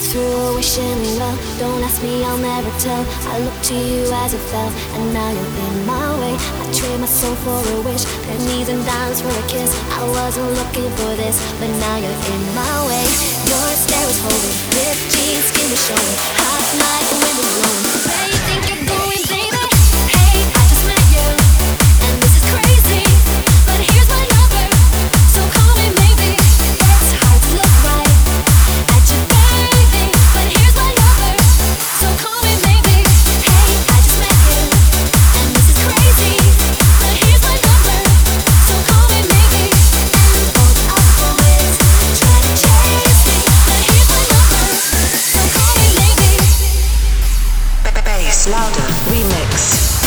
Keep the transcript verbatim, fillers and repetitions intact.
through wishing me well. Don't ask me, I'll never tell. I looked to you as it fell, and now you're in my way. I trade my soul for a wish, pennies and dimes for a kiss. I wasn't looking for this, but now you're in my way. Your stare was holding, ripped jeans, skin was showing, hot night, the wind was blowing. Where you think you're going, baby? Hey, I just met you, and this is crazy, but here's my number, so call me maybe. It's hard to look right at you, baby, but here's my number, so call me maybe. Hey, I just met you, and this is crazy, but here's my number, so call me maybe. And all the other boys try to chase me, but here's my number, so call me maybe. Bass Louder Remix.